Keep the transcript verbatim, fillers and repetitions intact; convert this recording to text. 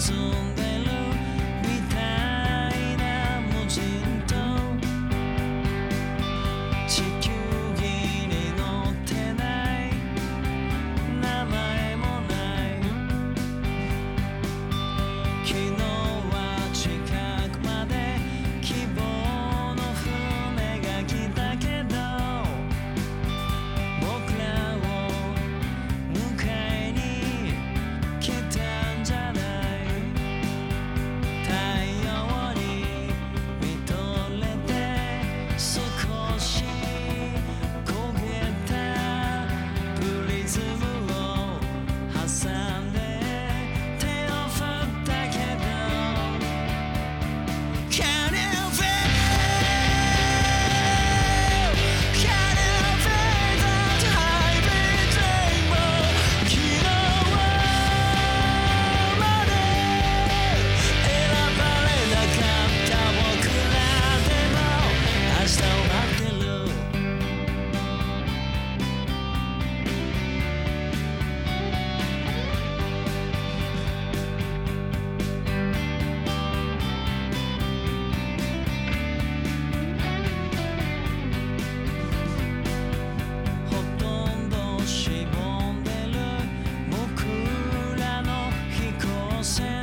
んでるみたいな無人島地球儀に乗ってない名前もない昨日は近くまで希望の船が来たけど僕らを迎えに来たんじゃない太陽に見とれて少し焦げたプリズムを挟んで手を振ったけど Can you feel? Can you feel that high beat rainbow? 昨日まで選ばれなかった僕らでも明日を待ってるほとんどしぼんでる僕らの飛行船